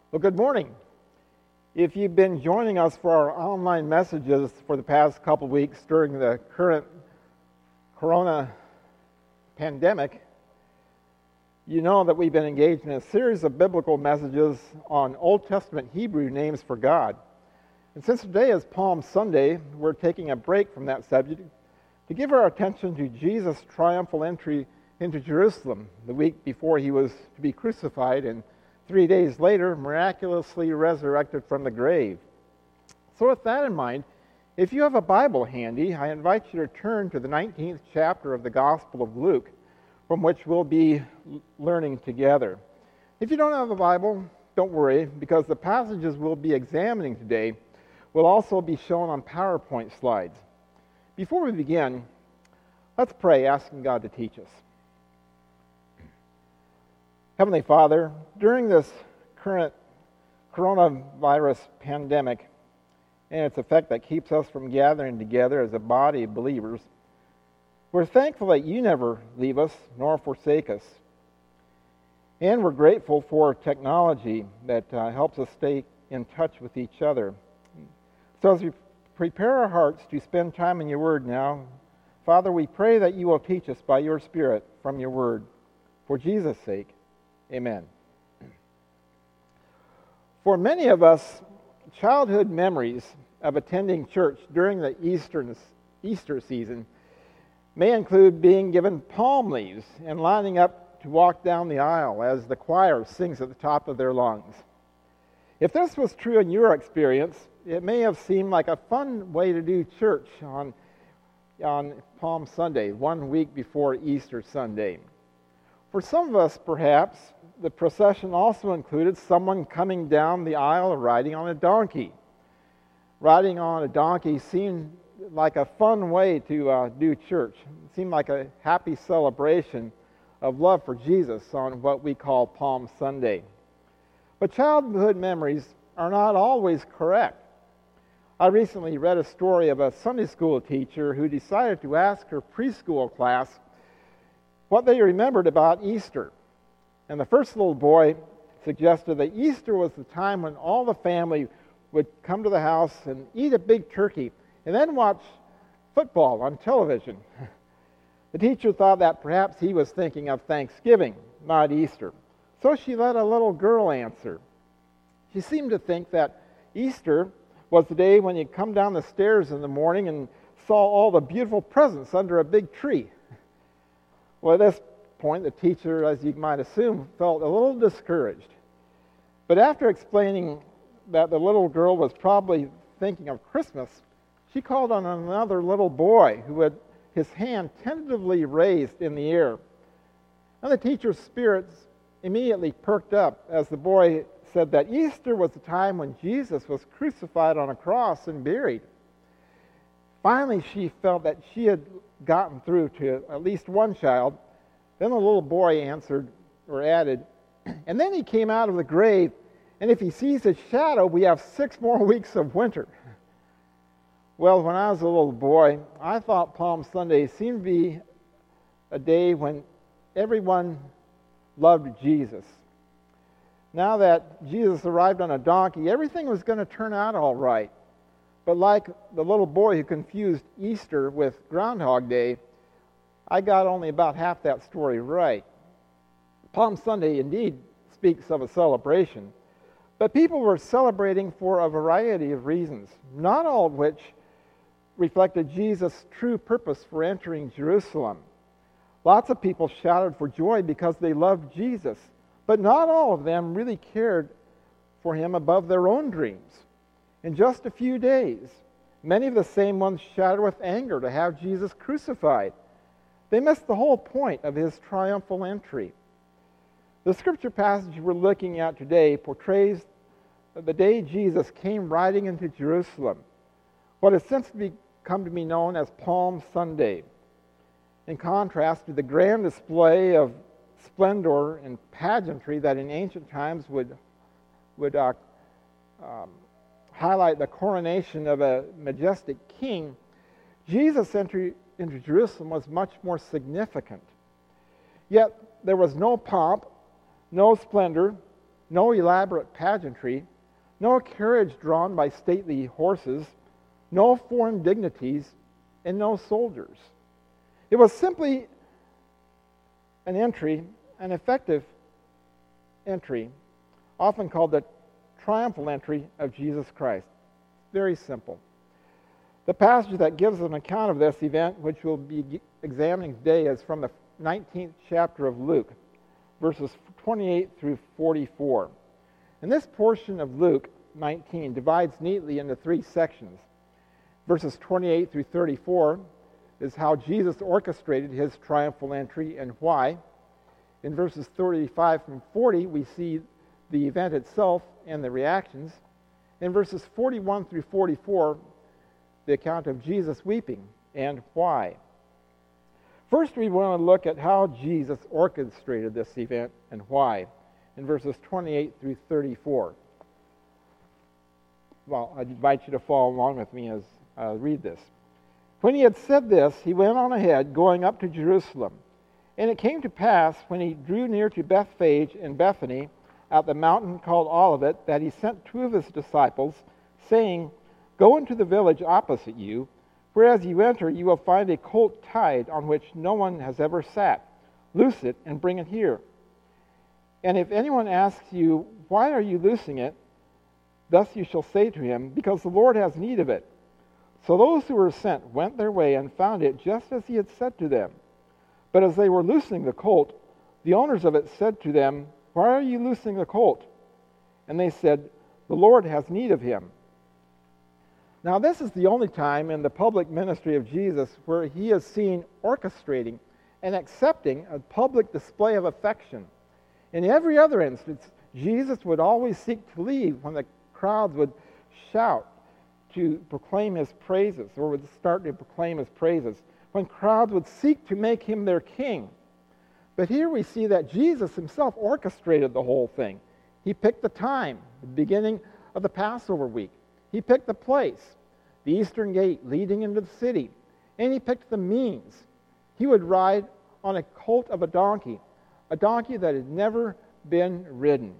Well, good morning. If you've been joining us for our online messages for the past couple of weeks during the current corona pandemic, you know that we've been engaged in a series of biblical messages on Old Testament Hebrew names for God. And since today is Palm Sunday, we're taking a break from that subject to give our attention to Jesus' triumphal entry into Jerusalem the week before he was to be crucified and 3 days later miraculously resurrected from the grave. So with that in mind, if you have a Bible handy, I invite you to turn to the 19th chapter of the Gospel of Luke, from which we'll be learning together. If you don't have a Bible, don't worry, because the passages we'll be examining today will also be shown on PowerPoint slides. Before we begin, let's pray, asking God to teach us. Heavenly Father, during this current coronavirus pandemic and its effect that keeps us from gathering together as a body of believers, we're thankful that you never leave us nor forsake us. And we're grateful for technology that helps us stay in touch with each other. So as we prepare our hearts to spend time in your word now, Father, we pray that you will teach us by your Spirit from your word. For Jesus' sake, amen. For many of us, childhood memories of attending church during the Easter season may include being given palm leaves and lining up to walk down the aisle as the choir sings at the top of their lungs. If this was true in your experience, it may have seemed like a fun way to do church on Palm Sunday, 1 week before Easter Sunday. For some of us, perhaps, the procession also included someone coming down the aisle riding on a donkey. Riding on a donkey seemed like a fun way to do church. It seemed like a happy celebration of love for Jesus on what we call Palm Sunday. But childhood memories are not always correct. I recently read a story of a Sunday school teacher who decided to ask her preschool class what they remembered about Easter. And the first little boy suggested that Easter was the time when all the family would come to the house and eat a big turkey and then watch football on television. The teacher thought that perhaps he was thinking of Thanksgiving, not Easter. So she let a little girl answer. She seemed to think that Easter was the day when you come down the stairs in the morning and saw all the beautiful presents under a big tree. Well, at this point, the teacher, as you might assume, felt a little discouraged. But after explaining that the little girl was probably thinking of Christmas, she called on another little boy who had his hand tentatively raised in the air. And the teacher's spirits immediately perked up as the boy said that Easter was the time when Jesus was crucified on a cross and buried. Finally, she felt that she had gotten through to at least one child. Then the little boy answered or added, and then he came out of the grave, and if he sees his shadow, we have 6 more weeks of winter. Well, when I was a little boy, I thought Palm Sunday seemed to be a day when everyone loved Jesus. Now that Jesus arrived on a donkey, everything was going to turn out all right. But like the little boy who confused Easter with Groundhog Day, I got only about half that story right. Palm Sunday indeed speaks of a celebration, but people were celebrating for a variety of reasons, not all of which reflected Jesus' true purpose for entering Jerusalem. Lots of people shouted for joy because they loved Jesus, but not all of them really cared for him above their own dreams. In just a few days, many of the same ones shouted with anger to have Jesus crucified. They missed the whole point of his triumphal entry. The scripture passage we're looking at today portrays the day Jesus came riding into Jerusalem, what has since come to be known as Palm Sunday, in contrast to the grand display of splendor and pageantry that in ancient times would highlight the coronation of a majestic king. Jesus' entry into Jerusalem was much more significant. Yet there was no pomp, no splendor, no elaborate pageantry, no carriage drawn by stately horses, no foreign dignities, and no soldiers. It was simply an entry, an effective entry, often called the triumphal entry of Jesus Christ. Very simple. The passage that gives an account of this event, which we'll be examining today, is from the 19th chapter of Luke, verses 28 through 44. And this portion of Luke 19 divides neatly into three sections. Verses 28 through 34 is how Jesus orchestrated his triumphal entry and why. In verses 35 and 40, we see the event itself and the reactions. In verses 41 through 44, the account of Jesus weeping and why. First, we want to look at how Jesus orchestrated this event and why in verses 28 through 34. Well, I invite you to follow along with me as I read this. When he had said this, he went on ahead, going up to Jerusalem. And it came to pass, when he drew near to Bethphage and Bethany, at the mountain called Olivet, that he sent two of his disciples, saying, Go into the village opposite you, where as you enter you will find a colt tied on which no one has ever sat. Loose it and bring it here. And if anyone asks you, Why are you loosing it? Thus you shall say to him, Because the Lord has need of it. So those who were sent went their way and found it just as he had said to them. But as they were loosing the colt, the owners of it said to them, Why are you loosing the colt? And they said, The Lord has need of him. Now this is the only time in the public ministry of Jesus where he is seen orchestrating and accepting a public display of affection. In every other instance, Jesus would always seek to leave when the crowds would shout to proclaim his praises, or would start to proclaim his praises, when crowds would seek to make him their king. But here we see that Jesus himself orchestrated the whole thing. He picked the time, the beginning of the Passover week. He picked the place, the eastern gate leading into the city, and he picked the means. He would ride on a colt of a donkey that had never been ridden.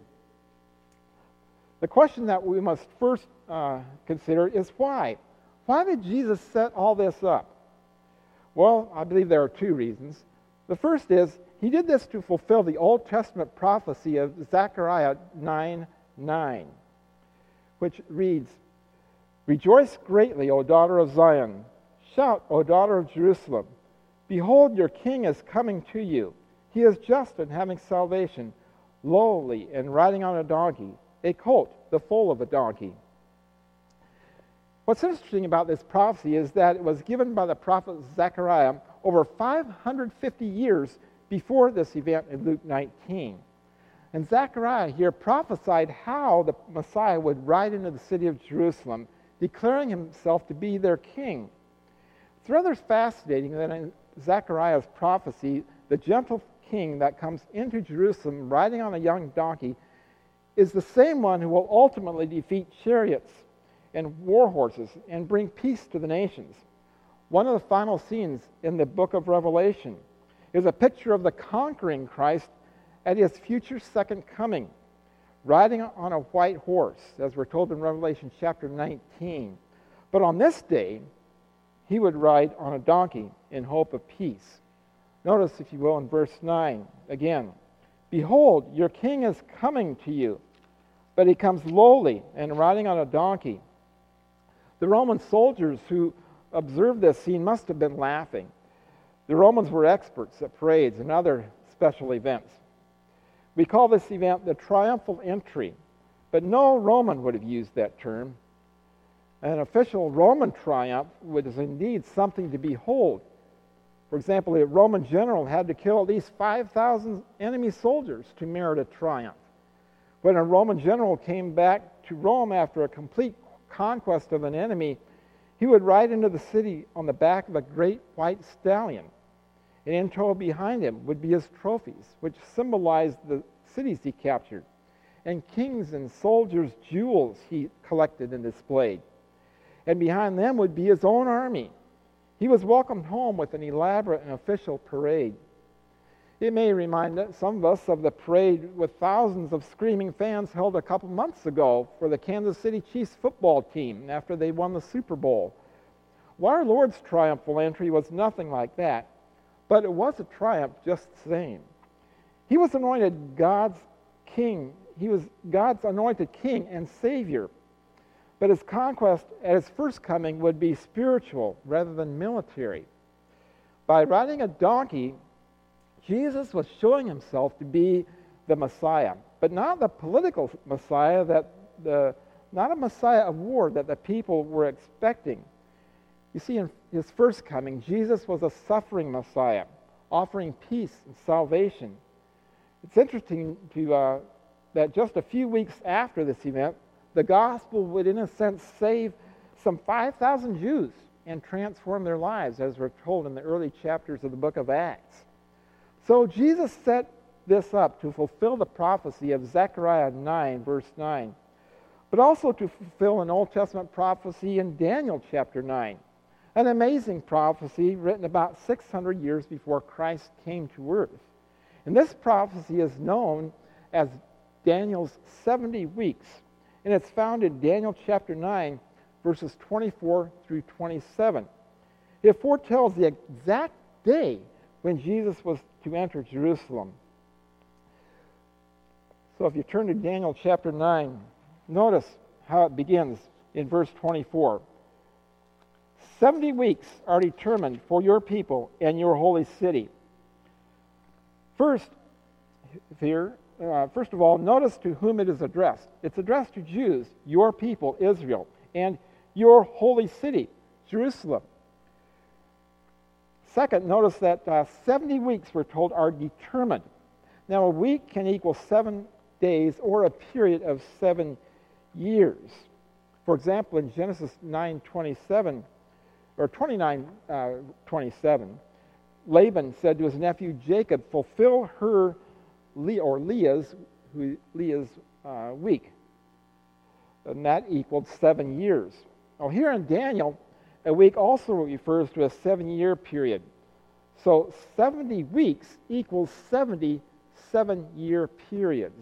The question that we must first consider is why? Why did Jesus set all this up? Well, I believe there are two reasons. The first is he did this to fulfill the Old Testament prophecy of Zechariah 9:9, which reads, Rejoice greatly, O daughter of Zion. Shout, O daughter of Jerusalem. Behold, your king is coming to you. He is just and having salvation, lowly and riding on a donkey, a colt, the foal of a donkey. What's interesting about this prophecy is that it was given by the prophet Zechariah over 550 years before this event in Luke 19. And Zechariah here prophesied how the Messiah would ride into the city of Jerusalem, declaring himself to be their king. It's rather fascinating that in Zechariah's prophecy, the gentle king that comes into Jerusalem riding on a young donkey is the same one who will ultimately defeat chariots and war horses and bring peace to the nations. One of the final scenes in the book of Revelation is a picture of the conquering Christ at his future second coming, riding on a white horse, as we're told in Revelation chapter 19. But on this day, he would ride on a donkey in hope of peace. Notice, if you will, in verse 9 again, Behold, your king is coming to you, but he comes lowly and riding on a donkey. The Roman soldiers who observed this scene must have been laughing. The Romans were experts at parades and other special events. We call this event the triumphal entry, but no Roman would have used that term. An official Roman triumph was indeed something to behold. For example, a Roman general had to kill at least 5,000 enemy soldiers to merit a triumph. When a Roman general came back to Rome after a complete conquest of an enemy, he would ride into the city on the back of a great white stallion. And in tow behind him would be his trophies, which symbolized the cities he captured, and kings' and soldiers' jewels he collected and displayed. And behind them would be his own army. He was welcomed home with an elaborate and official parade. It may remind some of us of the parade with thousands of screaming fans held a couple months ago for the Kansas City Chiefs football team after they won the Super Bowl. Well, our Lord's triumphal entry was nothing like that, but it was a triumph just the same. He was anointed God's king. He was God's anointed king and savior. But his conquest at his first coming would be spiritual rather than military. By riding a donkey, Jesus was showing himself to be the Messiah, but not the political Messiah, not a Messiah of war that the people were expecting. You see, in his first coming, Jesus was a suffering Messiah, offering peace and salvation. It's interesting that just a few weeks after this event, the gospel would, in a sense, save some 5,000 Jews and transform their lives, as we're told in the early chapters of the book of Acts. So Jesus set this up to fulfill the prophecy of Zechariah 9, verse 9, but also to fulfill an Old Testament prophecy in Daniel chapter 9, an amazing prophecy written about 600 years before Christ came to earth. And this prophecy is known as Daniel's 70 weeks, and it's found in Daniel chapter 9, verses 24 through 27. It foretells the exact day when Jesus was to enter Jerusalem. So if you turn to Daniel chapter 9, notice how it begins in verse 24. 70 weeks are determined for your people and your holy city. First of all, notice to whom it is addressed. It's addressed to Jews, your people, Israel, and your holy city, Jerusalem. Second, notice that 70 weeks, we're told, are determined. Now, a week can equal 7 days or a period of 7 years. For example, in Genesis 9:27, or 29:27, Laban said to his nephew Jacob, fulfill her, Leah's week. And that equaled 7 years. Now, here in Daniel, a week also refers to a 7-year period. So 70 weeks equals 70 7-year periods,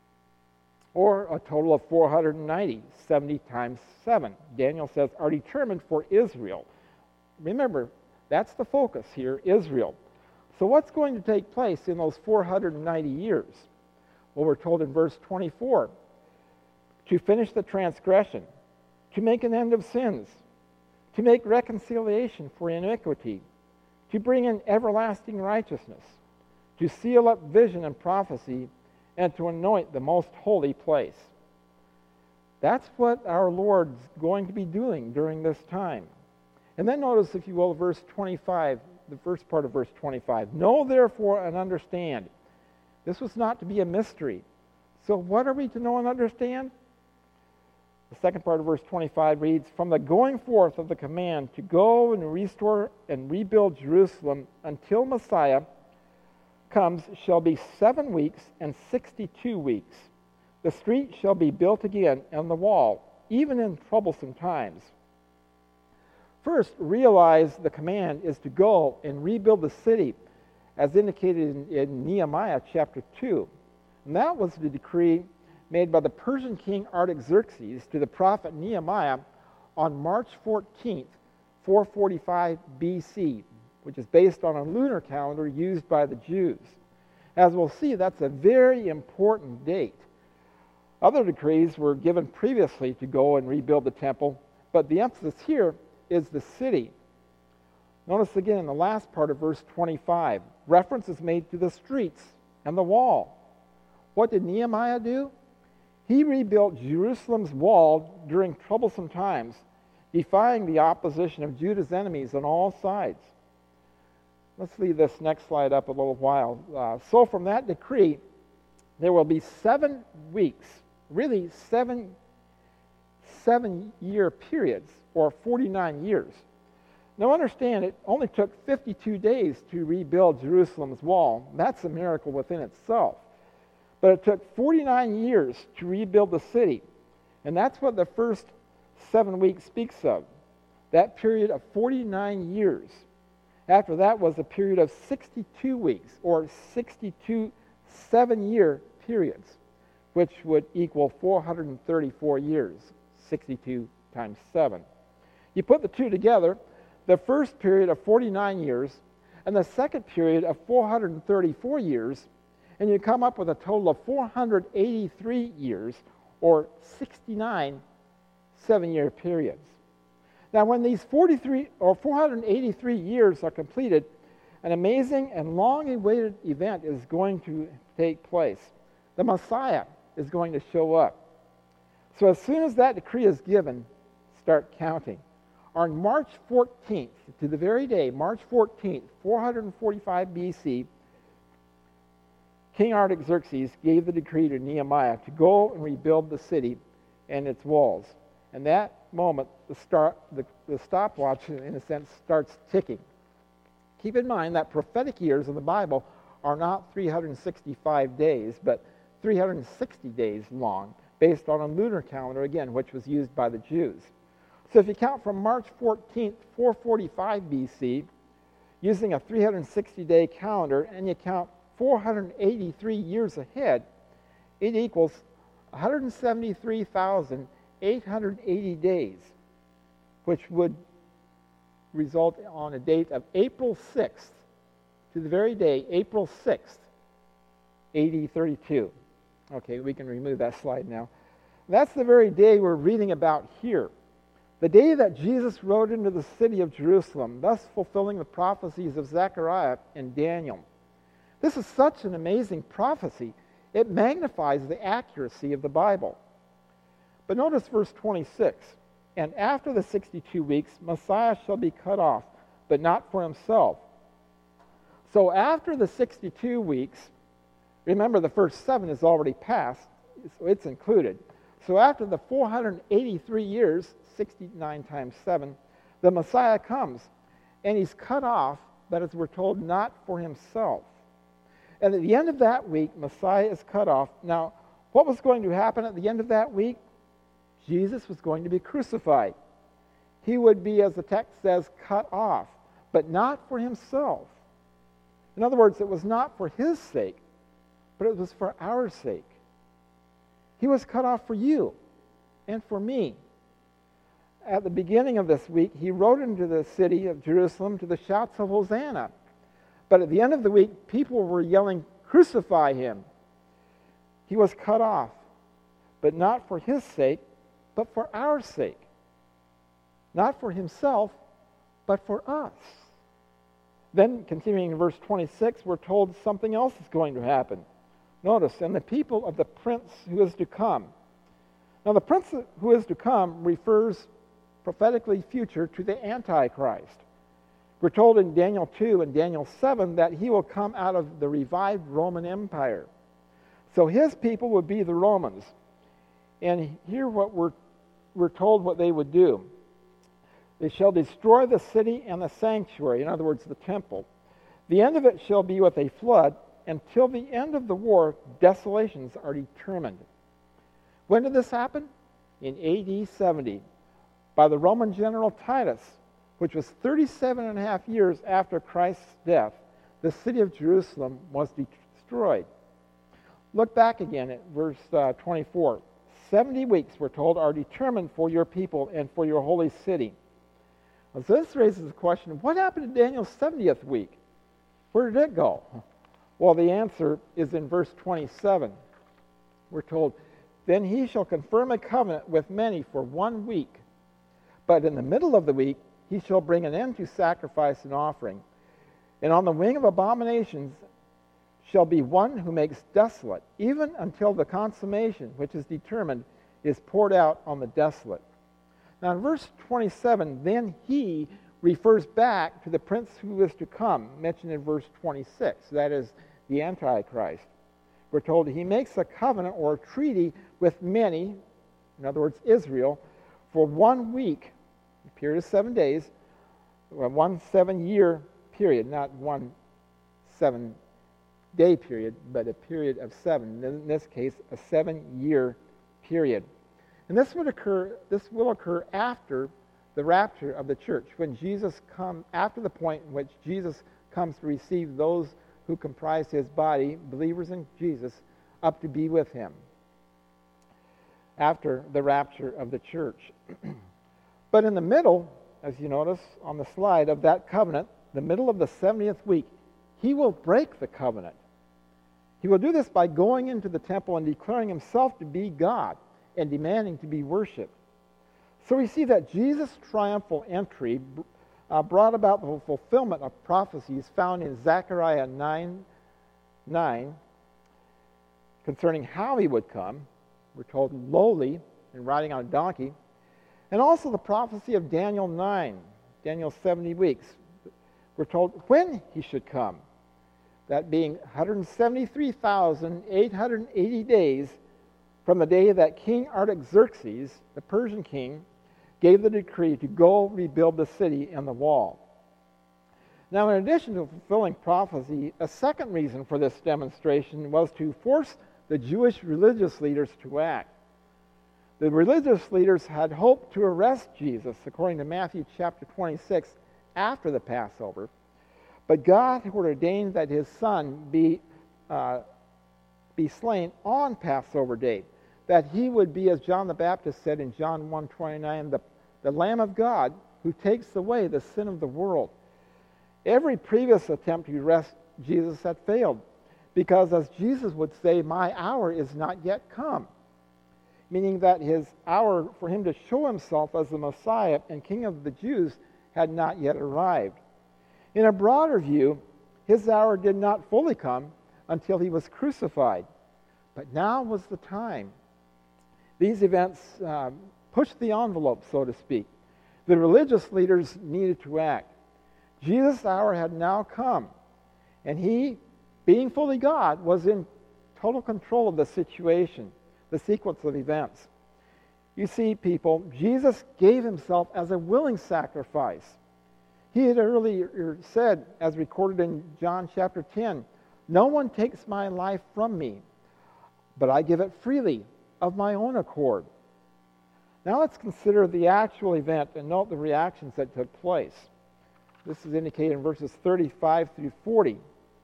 or a total of 490, 70 times 7. Daniel says are determined for Israel. Remember, that's the focus here, Israel. So what's going to take place in those 490 years? Well, we're told in verse 24, to finish the transgression, to make an end of sins, to make reconciliation for iniquity, to bring in everlasting righteousness, to seal up vision and prophecy, and to anoint the most holy place. That's what our Lord's going to be doing during this time. And then notice, if you will, verse 25, the first part of verse 25. Know therefore and understand. This was not to be a mystery. So what are we to know and understand? The second part of verse 25 reads, from the going forth of the command to go and restore and rebuild Jerusalem until Messiah comes shall be 7 weeks and 62 weeks. The street shall be built again and the wall, even in troublesome times. First, realize the command is to go and rebuild the city, as indicated in Nehemiah chapter 2. And that was the decree made by the Persian king Artaxerxes to the prophet Nehemiah on March 14th, 445 BC, which is based on a lunar calendar used by the Jews. As we'll see, that's a very important date. Other decrees were given previously to go and rebuild the temple, but the emphasis here is the city. Notice again in the last part of verse 25, reference is made to the streets and the wall. What did Nehemiah do? He rebuilt Jerusalem's wall during troublesome times, defying the opposition of Judah's enemies on all sides. Let's leave this next slide up a little while. So from that decree, there will be 7 weeks, really 7-year periods, or 49 years. Now understand, it only took 52 days to rebuild Jerusalem's wall. That's a miracle within itself. But it took 49 years to rebuild the city. And that's what the first 7 weeks speaks of. That period of 49 years. After that was a period of 62 weeks, or 62 7-year periods, which would equal 434 years, 62 times 7. You put the two together, the first period of 49 years and the second period of 434 years, and you come up with a total of 483 years, or 69 7-year periods. Now, when these 483 years are completed, an amazing and long-awaited event is going to take place. The Messiah is going to show up. So as soon as that decree is given, start counting. On March 14th, to the very day, March 14th, 445 BC, King Artaxerxes gave the decree to Nehemiah to go and rebuild the city and its walls. And that moment, the stopwatch, in a sense, starts ticking. Keep in mind that prophetic years in the Bible are not 365 days, but 360 days long, based on a lunar calendar, again, which was used by the Jews. So if you count from March 14th, 445 BC, using a 360-day calendar, and you count 483 years ahead, it equals 173,880 days, which would result on a date of April 6th, to the very day, April 6th, AD 32. Okay, we can remove that slide now. That's the very day we're reading about here. The day that Jesus rode into the city of Jerusalem, thus fulfilling the prophecies of Zechariah and Daniel. This is such an amazing prophecy. It magnifies the accuracy of the Bible. But notice verse 26. And after the 62 weeks, Messiah shall be cut off, but not for himself. So after the 62 weeks, remember the first 7 is already passed, so it's included. So after the 483 years, 69 times 7, the Messiah comes, and he's cut off, but as we're told, not for himself. And at the end of that week, Messiah is cut off. Now, what was going to happen at the end of that week? Jesus was going to be crucified. He would be, as the text says, cut off, but not for himself. In other words, it was not for his sake, but it was for our sake. He was cut off for you and for me. At the beginning of this week, he rode into the city of Jerusalem to the shouts of Hosanna. But at the end of the week, people were yelling, "Crucify him." He was cut off, but not for his sake, but for our sake. Not for himself, but for us. Then, continuing in verse 26, we're told something else is going to happen. Notice, and the people of the prince who is to come. Now, the prince who is to come refers prophetically future to the Antichrist. We're told in Daniel 2 and Daniel 7 that he will come out of the revived Roman Empire. So his people would be the Romans. And here what we're told what they would do. They shall destroy the city and the sanctuary, in other words, the temple. The end of it shall be with a flood. Until the end of the war, desolations are determined. When did this happen? In AD 70, by the Roman general Titus, which was 37 and a half years after Christ's death. The city of Jerusalem was destroyed. Look back again at verse 24. 70 weeks, we're told, are determined for your people and for your holy city. Well, so this raises the question, what happened to Daniel's 70th week? Where did it go? Well, the answer is in verse 27. We're told, then he shall confirm a covenant with many for 1 week. But in the middle of the week, he shall bring an end to sacrifice and offering. And on the wing of abominations shall be one who makes desolate, even until the consummation, which is determined, is poured out on the desolate. Now in verse 27, then he refers back to the prince who is to come, mentioned in verse 26. That is the Antichrist. We're told he makes a covenant or a treaty with many, in other words, Israel, for 1 week, a period of 7 days, 1 7-year period, not 1 7-day period, but a period of 7. In this case, a 7-year period. And this will occur after the rapture of the church, when Jesus comes, after the point in which Jesus comes to receive those who comprise his body, believers in Jesus, up to be with him after the rapture of the church. But in the middle, as you notice on the slide, of that covenant, the middle of the 70th week, he will break the covenant. He will do this by going into the temple and declaring himself to be God and demanding to be worshipped. So we see that Jesus' triumphal entry brought about the fulfillment of prophecies found in Zechariah 9:9 concerning how he would come. We're told lowly and riding on a donkey. And also the prophecy of Daniel 9, Daniel's 70 weeks. We're told when he should come. That being 173,880 days from the day that King Artaxerxes, the Persian king, gave the decree to go rebuild the city and the wall. Now, in addition to fulfilling prophecy, a second reason for this demonstration was to force the Jewish religious leaders to act. The religious leaders had hoped to arrest Jesus, according to Matthew chapter 26, after the Passover. But God had ordained that his son be slain on Passover day, that he would be, as John the Baptist said in John 1:29, the Lamb of God who takes away the sin of the world. Every previous attempt to arrest Jesus had failed, because as Jesus would say, my hour is not yet come, meaning that his hour for him to show himself as the Messiah and King of the Jews had not yet arrived. In a broader view, his hour did not fully come until he was crucified. But now was the time. These events pushed the envelope, so to speak. The religious leaders needed to act. Jesus' hour had now come, and he, being fully God, was in total control of the situation, the sequence of events. You see, people, Jesus gave himself as a willing sacrifice. He had earlier said, as recorded in John chapter 10, "No one takes my life from me, but I give it freely of my own accord." Now let's consider the actual event and note the reactions that took place. This is indicated in verses 35 through 40.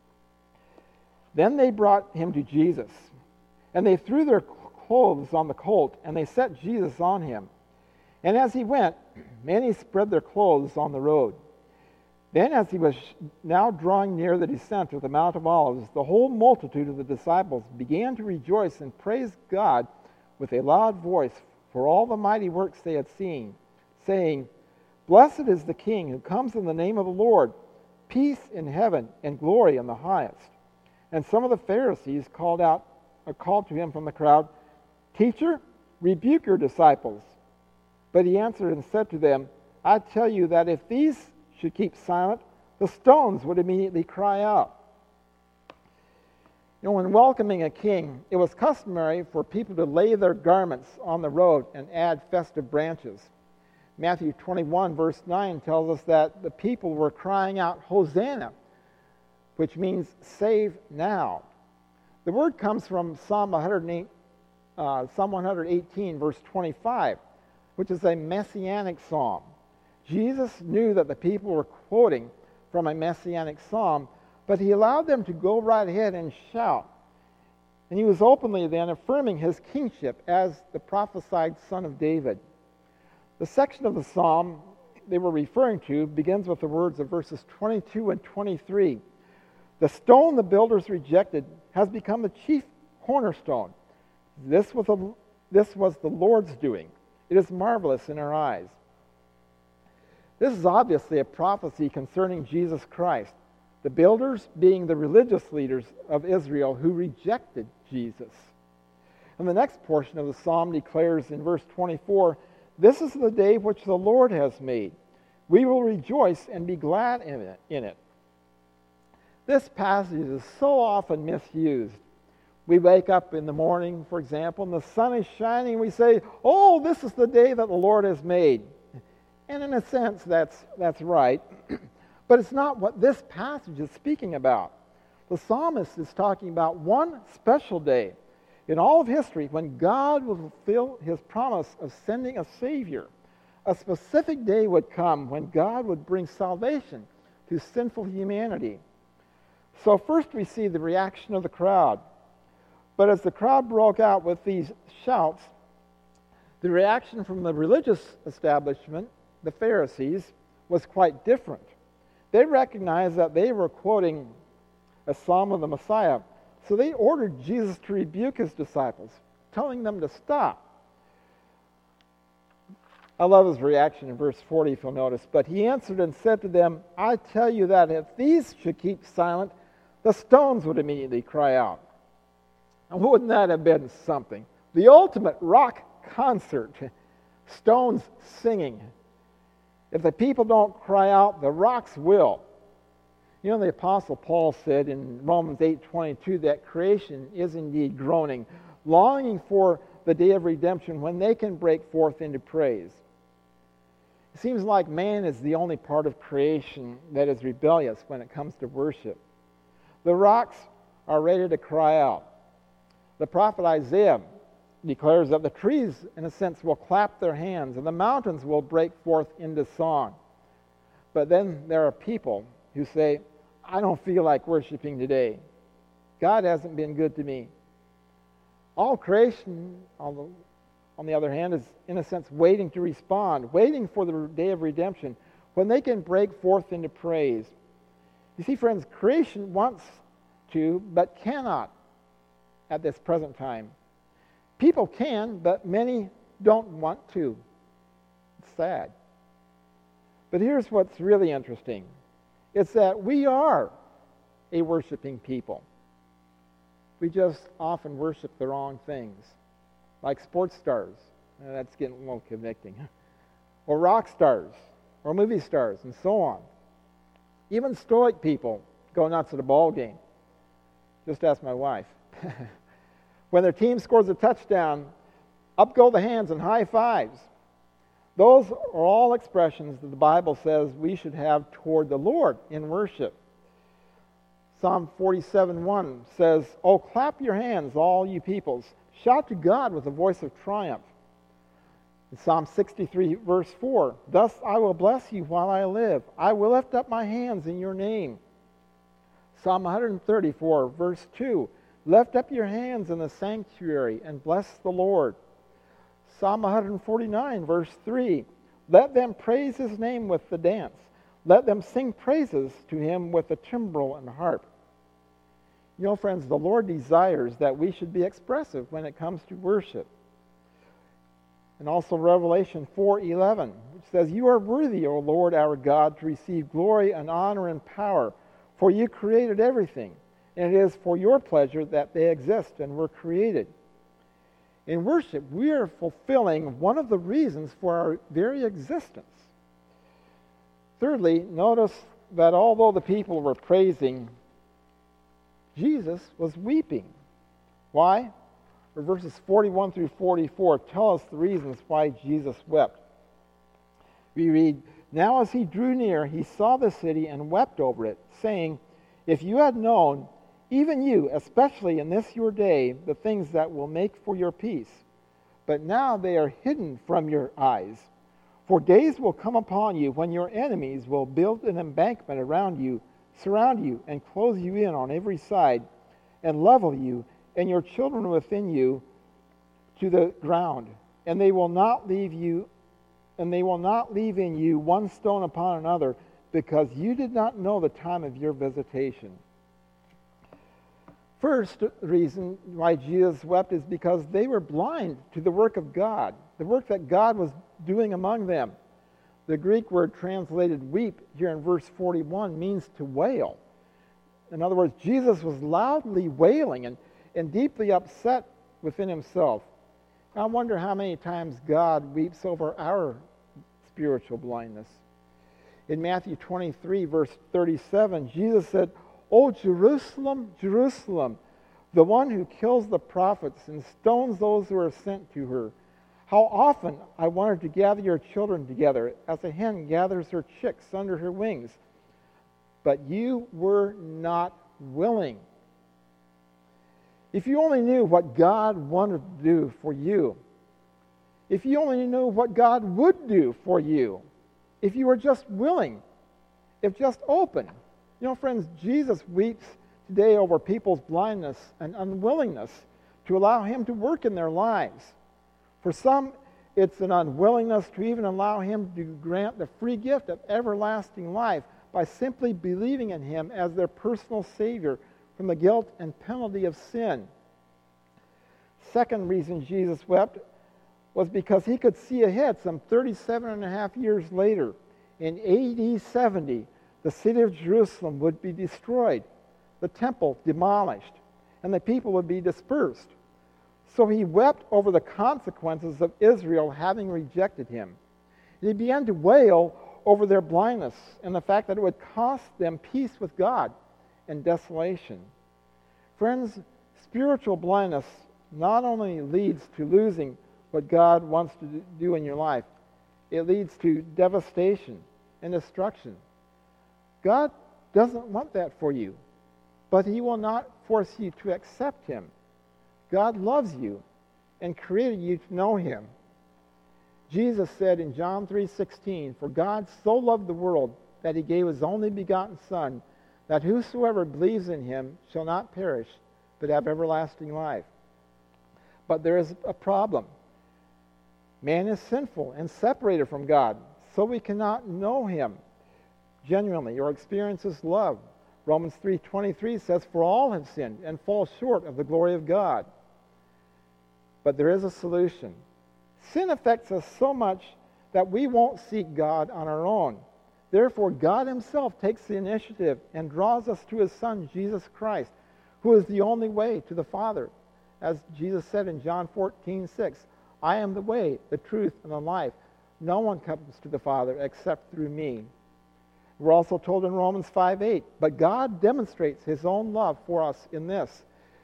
Then they brought him to Jesus, and they threw their clothes on the colt, and they set Jesus on him. And as he went, many spread their clothes on the road. Then as he was now drawing near the descent of the Mount of Olives, the whole multitude of the disciples began to rejoice and praise God with a loud voice for all the mighty works they had seen, saying, "Blessed is the King who comes in the name of the Lord, peace in heaven and glory in the highest." And some of the Pharisees called to him from the crowd, "Teacher, rebuke your disciples." But he answered and said to them, "I tell you that if these should keep silent, the stones would immediately cry out." You know, when welcoming a king, it was customary for people to lay their garments on the road and add festive branches. Matthew 21, verse 9 tells us that the people were crying out, "Hosanna," which means save now. The word comes from Psalm 118, verse 25, which is a messianic psalm. Jesus knew that the people were quoting from a messianic psalm, but he allowed them to go right ahead and shout. And he was openly then affirming his kingship as the prophesied son of David. The section of the psalm they were referring to begins with the words of verses 22 and 23. "The stone the builders rejected has become the chief cornerstone. This was the Lord's doing. It is marvelous in our eyes." This is obviously a prophecy concerning Jesus Christ, the builders being the religious leaders of Israel who rejected Jesus. And the next portion of the psalm declares in verse 24, "This is the day which the Lord has made. We will rejoice and be glad in it." This passage is so often misused. We wake up in the morning, for example, and the sun is shining, and we say, "Oh, this is the day that the Lord has made." And in a sense, that's right. But it's not what this passage is speaking about. The psalmist is talking about one special day in all of history when God will fulfill his promise of sending a Savior, a specific day would come when God would bring salvation to sinful humanity. So first we see the reaction of the crowd. But as the crowd broke out with these shouts, the reaction from the religious establishment, the Pharisees, was quite different. They recognized that they were quoting a psalm of the Messiah, so they ordered Jesus to rebuke his disciples, telling them to stop. I love his reaction in verse 40, if you'll notice. But he answered and said to them, I tell you that if these should keep silent, the stones would immediately cry out. And wouldn't that have been something? The ultimate rock concert. Stones singing. If the people don't cry out, the rocks will. You know, the Apostle Paul said in Romans 8:22 that creation is indeed groaning, longing for the day of redemption when they can break forth into praise. It seems like man is the only part of creation that is rebellious when it comes to worship. The rocks are ready to cry out. The prophet Isaiah declares that the trees, in a sense, will clap their hands and the mountains will break forth into song. But then there are people who say, I don't feel like worshiping today. God hasn't been good to me. All creation, on the other hand, is in a sense waiting to respond, waiting for the day of redemption when they can break forth into praise. You see, friends, creation wants to but cannot at this present time. People can, but many don't want to. It's sad. But here's what's really interesting. It's that we are a worshiping people. We just often worship the wrong things, like sports stars. That's getting a little convicting. Or rock stars, or movie stars, and so on. Even stoic people go nuts at a ball game. Just ask my wife. When their team scores a touchdown, up go the hands and high fives. Those are all expressions that the Bible says we should have toward the Lord in worship. Psalm 47:1 says, Oh, clap your hands, all you peoples. Shout to God with a voice of triumph. In Psalm 63, verse 4, Thus I will bless you while I live. I will lift up my hands in your name. Psalm 134, verse 2, Lift up your hands in the sanctuary and bless the Lord. Psalm 149, verse 3, Let them praise his name with the dance. Let them sing praises to him with the timbrel and harp. You know, friends, the Lord desires that we should be expressive when it comes to worship. And also Revelation 4:11, which says, You are worthy, O Lord our God, to receive glory and honor and power, for you created everything, and it is for your pleasure that they exist and were created. In worship, we are fulfilling one of the reasons for our very existence. Thirdly, notice that although the people were praising, Jesus was weeping. Why? Verses 41 through 44 tell us the reasons why Jesus wept. We read, Now as he drew near, he saw the city and wept over it, saying, If you had known, even you, especially in this your day, the things that will make for your peace. But now they are hidden from your eyes. For days will come upon you when your enemies will build an embankment around you, surround you, and close you in on every side, and level you and your children within you to the ground. And they will not leave in you one stone upon another, because you did not know the time of your visitation. First reason why Jesus wept is because they were blind to the work of God, the work that God was doing among them. The Greek word translated weep here in verse 41 means to wail. In other words, Jesus was loudly wailing and deeply upset within himself. I wonder how many times God weeps over our spiritual blindness. In Matthew 23, verse 37, Jesus said, O Jerusalem, Jerusalem, the one who kills the prophets and stones those who are sent to her. How often I wanted to gather your children together, as a hen gathers her chicks under her wings, but you were not willing. If you only knew what God wanted to do for you, If you only knew what God would do for you, if you were just willing, if just open. You know, friends, Jesus weeps today over people's blindness and unwillingness to allow him to work in their lives. For some, it's an unwillingness to even allow him to grant the free gift of everlasting life by simply believing in him as their personal Savior from the guilt and penalty of sin. Second reason Jesus wept was because he could see ahead some 37 and a half years later. In AD 70, the city of Jerusalem would be destroyed, the temple demolished, and the people would be dispersed. So he wept over the consequences of Israel having rejected him. And he began to wail over their blindness and the fact that it would cost them peace with God and desolation. Friends, spiritual blindness not only leads to losing what God wants to do in your life, it leads to devastation and destruction. God doesn't want that for you, but he will not force you to accept him. God loves you and created you to know him. Jesus said in John 3:16, "For God so loved the world that he gave his only begotten Son, that whosoever believes in him shall not perish, but have everlasting life." But there is a problem. Man is sinful and separated from God, so we cannot know him genuinely or experience his love. Romans 3:23 says, "For all have sinned and fall short of the glory of God." But there is a solution. Sin affects us so much that we won't seek God on our own. Therefore, God himself takes the initiative and draws us to his Son, Jesus Christ, who is the only way to the Father. As Jesus said in John 14:6, "I am the way, the truth, and the life. No one comes to the Father except through me." We're also told in Romans 5:8, "But God demonstrates his own love for us in this,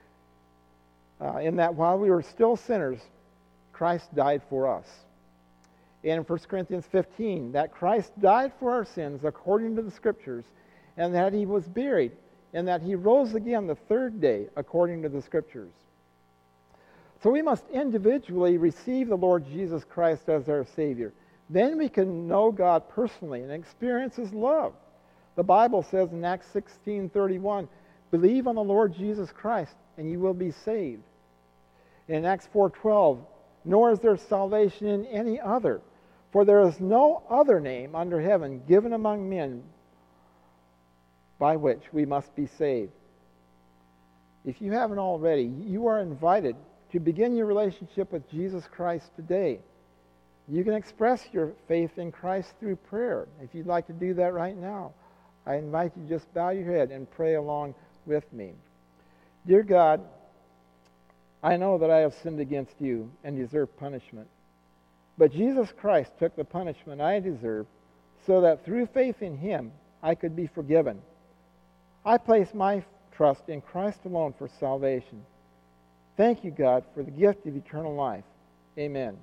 in that while we were still sinners, Christ died for us." And in 1 Corinthians 15, that Christ died for our sins according to the Scriptures, and that he was buried, and that he rose again the third day according to the Scriptures. So we must individually receive the Lord Jesus Christ as our Savior. Then we can know God personally and experience his love. The Bible says in Acts 16:31, "Believe on the Lord Jesus Christ, and you will be saved." In Acts 4:12, "Nor is there salvation in any other, for there is no other name under heaven given among men by which we must be saved." If you haven't already, you are invited to begin your relationship with Jesus Christ today. You can express your faith in Christ through prayer. If you'd like to do that right now, I invite you to just bow your head and pray along with me. Dear God, I know that I have sinned against you and deserve punishment. But Jesus Christ took the punishment I deserve so that through faith in him, I could be forgiven. I place my trust in Christ alone for salvation. Thank you, God, for the gift of eternal life. Amen.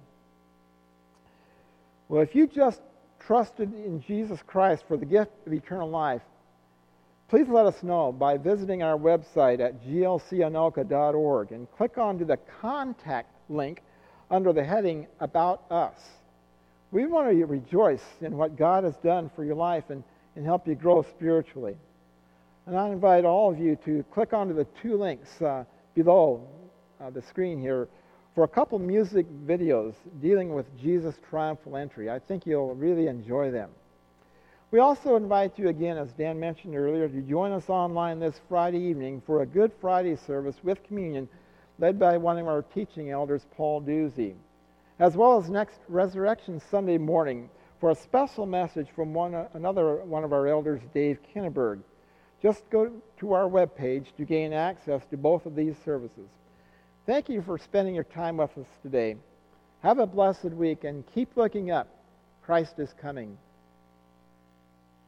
Well, if you just trusted in Jesus Christ for the gift of eternal life, please let us know by visiting our website at glcanoka.org and click on to the contact link under the heading About Us. We want to rejoice in what God has done for your life and help you grow spiritually. And I invite all of you to click onto the two links below the screen here for a couple music videos dealing with Jesus' triumphal entry. I think you'll really enjoy them. We also invite you again, as Dan mentioned earlier, to join us online this Friday evening for a Good Friday service with communion led by one of our teaching elders, Paul Doozy, as well as next Resurrection Sunday morning for a special message from another one of our elders, Dave Kinneberg. Just go to our webpage to gain access to both of these services. Thank you for spending your time with us today. Have a blessed week and keep looking up. Christ is coming.